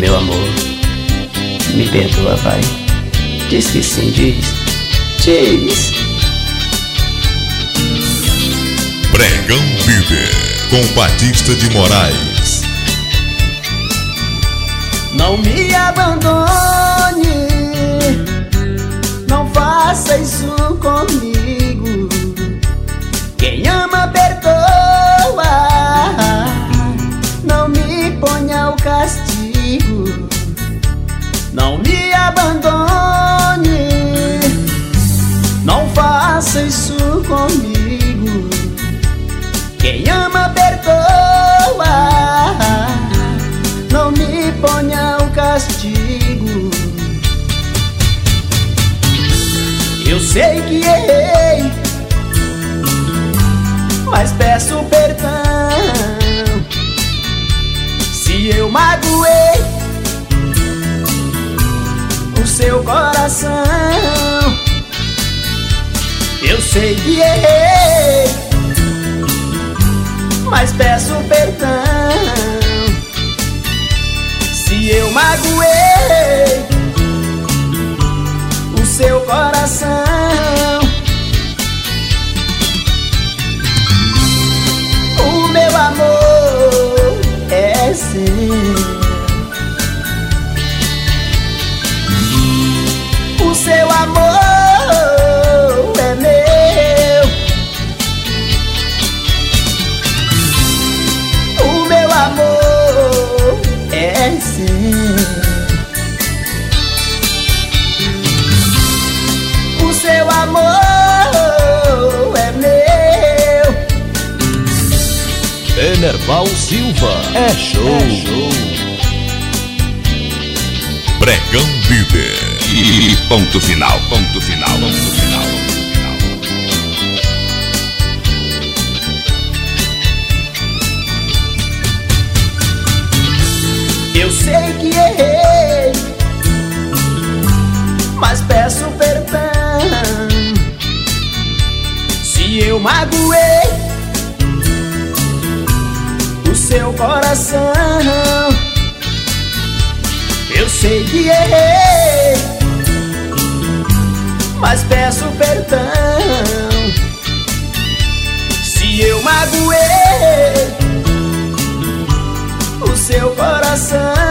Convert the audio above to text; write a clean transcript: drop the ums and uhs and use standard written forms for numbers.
Meu amor, me perdoa, vai. Diz que sim, diz. Pregão Líder, com Batista de Moraes. Não me abandone, não faça isso comigo. Quem ama perdoa, não me ponha o castigo. Não me abandone, não faça isso comigo. Quem ama perdoa, não me ponha o castigo. Eu sei que errei, mas peço perdão. Se eu magoei o seu coração, eu sei que errei, mas peço perdão. Se eu magoei o seu coração, o meu amor é seu. O seu amor é meu. O meu amor é seu. O seu amor é meu. Enerval Silva, é show. Pregão Líder. E ponto final. Eu sei que errei, mas peço perdão. Se eu magoei o seu coração, eu sei que errei, mas peço perdão. Se eu magoei o seu coração,